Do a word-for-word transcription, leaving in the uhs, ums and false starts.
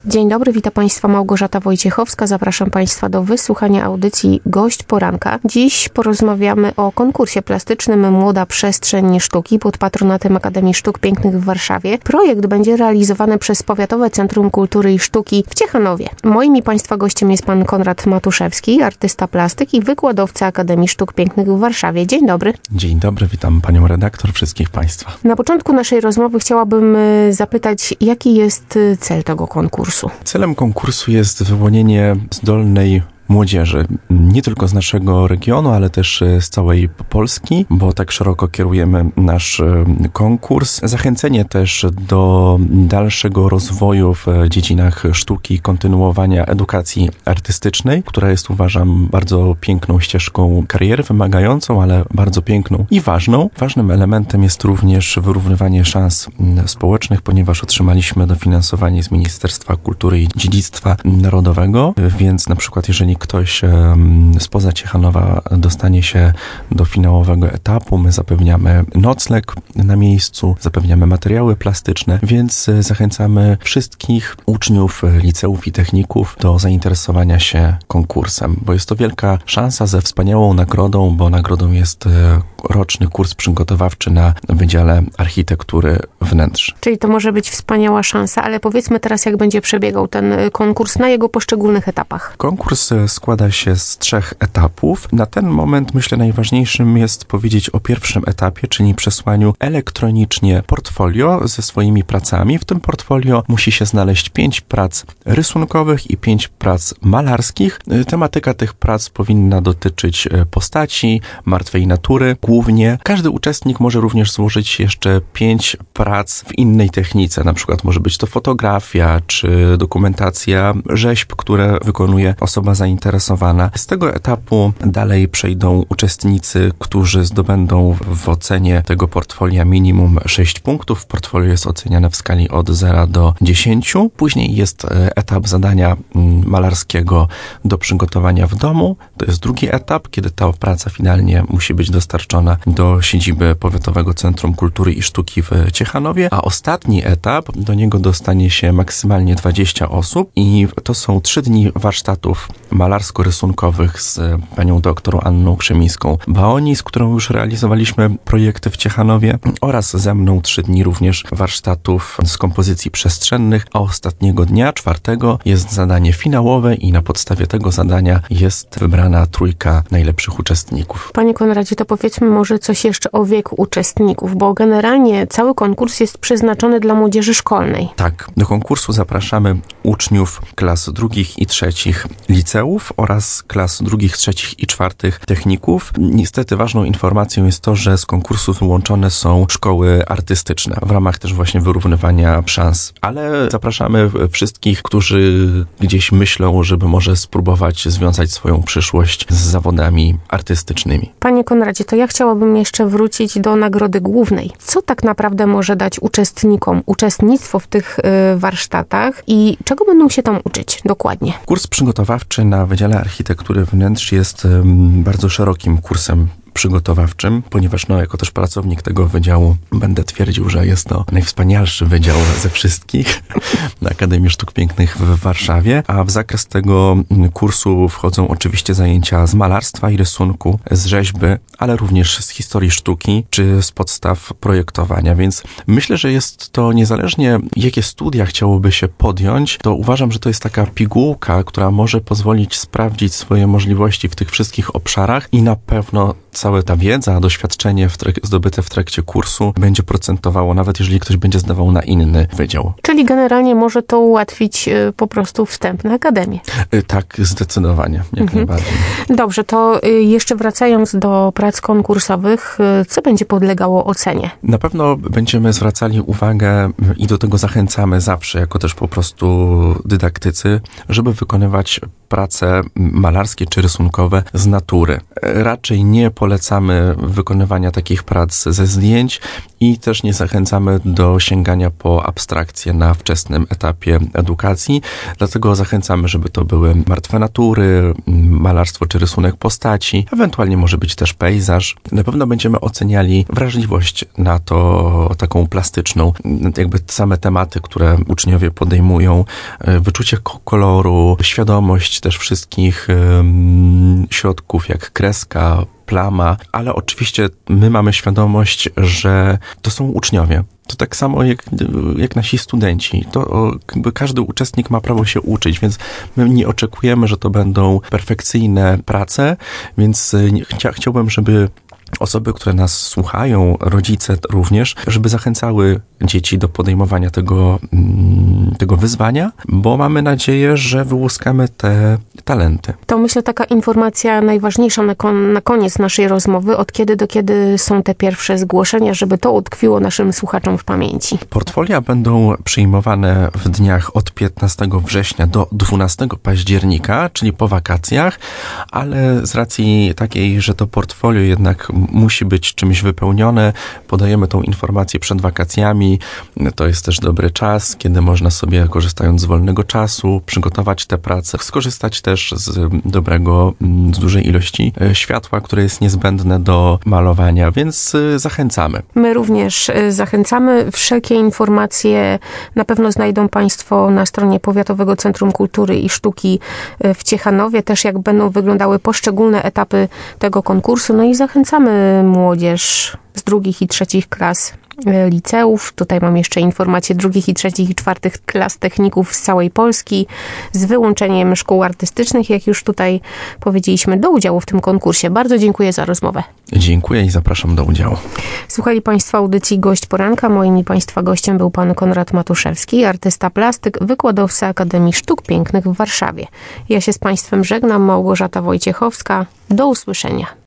Dzień dobry, witam Państwa Małgorzata Wojciechowska. Zapraszam Państwa do wysłuchania audycji Gość Poranka. Dziś porozmawiamy o konkursie plastycznym Młoda Przestrzeń Sztuki pod patronatem Akademii Sztuk Pięknych w Warszawie. Projekt będzie realizowany przez Powiatowe Centrum Kultury i Sztuki w Ciechanowie. Moim i Państwa gościem jest Pan Konrad Matuszewski, artysta plastyk i wykładowca Akademii Sztuk Pięknych w Warszawie. Dzień dobry. Dzień dobry, witam Panią redaktor, wszystkich Państwa. Na początku naszej rozmowy chciałabym zapytać, jaki jest cel tego konkursu? Celem konkursu jest wyłonienie zdolnej młodzieży, nie tylko z naszego regionu, ale też z całej Polski, bo tak szeroko kierujemy nasz konkurs. Zachęcenie też do dalszego rozwoju w dziedzinach sztuki, kontynuowania edukacji artystycznej, która jest, uważam, bardzo piękną ścieżką kariery, wymagającą, ale bardzo piękną i ważną. Ważnym elementem jest również wyrównywanie szans społecznych, ponieważ otrzymaliśmy dofinansowanie z Ministerstwa Kultury i Dziedzictwa Narodowego, więc na przykład jeżeli ktoś spoza Ciechanowa dostanie się do finałowego etapu, my zapewniamy nocleg na miejscu, zapewniamy materiały plastyczne, więc zachęcamy wszystkich uczniów liceów i techników do zainteresowania się konkursem, bo jest to wielka szansa ze wspaniałą nagrodą, bo nagrodą jest roczny kurs przygotowawczy na Wydziale Architektury Wnętrz. Czyli to może być wspaniała szansa, ale powiedzmy teraz, jak będzie przebiegał ten konkurs na jego poszczególnych etapach. Konkurs składa się z trzech etapów. Na ten moment, myślę, najważniejszym jest powiedzieć o pierwszym etapie, czyli przesłaniu elektronicznie portfolio ze swoimi pracami. W tym portfolio musi się znaleźć pięć prac rysunkowych i pięć prac malarskich. Tematyka tych prac powinna dotyczyć postaci, martwej natury głównie. Każdy uczestnik może również złożyć jeszcze pięć prac w innej technice. Na przykład może być to fotografia, czy dokumentacja rzeźb, które wykonuje osoba zainteresowana. Z tego etapu dalej przejdą uczestnicy, którzy zdobędą w ocenie tego portfolia minimum sześć punktów. Portfolio jest oceniane w skali od zera do dziesięciu. Później jest etap zadania malarskiego do przygotowania w domu. To jest drugi etap, kiedy ta praca finalnie musi być dostarczona do siedziby Powiatowego Centrum Kultury i Sztuki w Ciechanowie, a ostatni etap, do niego dostanie się maksymalnie dwadzieścia osób i to są trzy dni warsztatów malarsko-rysunkowych z panią doktor Anną Krzemińską-Baoni, z którą już realizowaliśmy projekty w Ciechanowie, oraz ze mną trzy dni również warsztatów z kompozycji przestrzennych, a ostatniego dnia, czwartego, jest zadanie finałowe i na podstawie tego zadania jest wybrana trójka najlepszych uczestników. Panie Konradzie, to powiedzmy może coś jeszcze o wieku uczestników, bo generalnie cały konkurs jest przeznaczony dla młodzieży szkolnej. Tak, do konkursu zapraszamy uczniów klas drugich i trzecich liceów oraz klas drugich, trzecich i czwartych techników. Niestety ważną informacją jest to, że z konkursu wyłączone są szkoły artystyczne w ramach też właśnie wyrównywania szans, ale zapraszamy wszystkich, którzy gdzieś myślą, żeby może spróbować związać swoją przyszłość z zawodami artystycznymi. Panie Konradzie, to ja chciałabym jeszcze wrócić do nagrody głównej. Co tak naprawdę może dać uczestnikom uczestnictwo w tych y, warsztatach i czego będą się tam uczyć dokładnie? Kurs przygotowawczy na Wydziale Architektury Wnętrz jest um, bardzo szerokim kursem przygotowawczym, ponieważ no, jako też pracownik tego wydziału będę twierdził, że jest to najwspanialszy wydział ze wszystkich na Akademii Sztuk Pięknych w Warszawie, a w zakres tego kursu wchodzą oczywiście zajęcia z malarstwa i rysunku, z rzeźby, ale również z historii sztuki, czy z podstaw projektowania, więc myślę, że jest to niezależnie jakie studia chciałoby się podjąć, to uważam, że to jest taka pigułka, która może pozwolić sprawdzić swoje możliwości w tych wszystkich obszarach i na pewno cała ta wiedza, doświadczenie w trak- zdobyte w trakcie kursu będzie procentowało, nawet jeżeli ktoś będzie zdawał na inny wydział. Czyli generalnie może to ułatwić y, po prostu wstęp na akademię. Y, tak, zdecydowanie, jak mhm. najbardziej. Dobrze, to y, jeszcze wracając do prac konkursowych, y, co będzie podlegało ocenie? Na pewno będziemy zwracali uwagę i do tego zachęcamy zawsze, jako też po prostu dydaktycy, żeby wykonywać prace malarskie czy rysunkowe z natury. Raczej nie polecamy polecamy wykonywania takich prac ze zdjęć i też nie zachęcamy do sięgania po abstrakcje na wczesnym etapie edukacji. Dlatego zachęcamy, żeby to były martwe natury, malarstwo czy rysunek postaci, ewentualnie może być też pejzaż. Na pewno będziemy oceniali wrażliwość na to taką plastyczną, jakby same tematy, które uczniowie podejmują, wyczucie koloru, świadomość też wszystkich um, środków jak kreska, plama, ale oczywiście my mamy świadomość, że to są uczniowie. To tak samo jak, jak nasi studenci. To jakby każdy uczestnik ma prawo się uczyć, więc my nie oczekujemy, że to będą perfekcyjne prace, więc chcia, chciałbym, żeby osoby, które nas słuchają, rodzice również, żeby zachęcały dzieci do podejmowania tego, tego wyzwania, bo mamy nadzieję, że wyłuskamy te talenty. To myślę taka informacja najważniejsza na, kon, na koniec naszej rozmowy. Od kiedy do kiedy są te pierwsze zgłoszenia, żeby to utkwiło naszym słuchaczom w pamięci? Portfolia będą przyjmowane w dniach od piętnastego września do dwunastego października, czyli po wakacjach, ale z racji takiej, że to portfolio jednak musi być czymś wypełnione, podajemy tą informację przed wakacjami. To jest też dobry czas, kiedy można sobie, korzystając z wolnego czasu, przygotować te prace, skorzystać też z dobrego, z dużej ilości światła, które jest niezbędne do malowania, więc zachęcamy. My również zachęcamy. Wszelkie informacje na pewno znajdą Państwo na stronie Powiatowego Centrum Kultury i Sztuki w Ciechanowie, też jak będą wyglądały poszczególne etapy tego konkursu. No i zachęcamy młodzież z drugich i trzecich klas liceów. Tutaj mam jeszcze informacje drugich i trzecich i czwartych klas techników z całej Polski, z wyłączeniem szkół artystycznych, jak już tutaj powiedzieliśmy, do udziału w tym konkursie. Bardzo dziękuję za rozmowę. Dziękuję i zapraszam do udziału. Słuchali Państwo audycji Gość Poranka. Moim i Państwa gościem był pan Konrad Matuszewski, artysta plastyk, wykładowca Akademii Sztuk Pięknych w Warszawie. Ja się z Państwem żegnam, Małgorzata Wojciechowska. Do usłyszenia.